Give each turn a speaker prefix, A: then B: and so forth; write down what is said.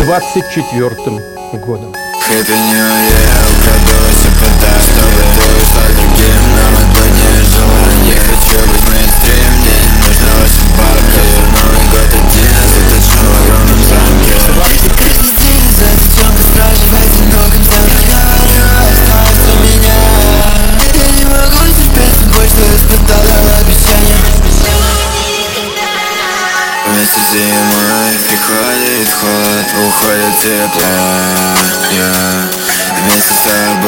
A: 24 годом.
B: Happy New Year, украду все подарки, чтобы ты ушла другим, нам это не желание. Хочу быть мейнстрим, мне не нужна ваша бабка. Новый год один, заточу в огромном замке. Каждый день за девчонкой стражи в одиноком замке. Оставься меня, я не могу терпеть с тобой, что испытал обещание. Вместе с зимой приходит холод, уходит тепло. Вместе с тобой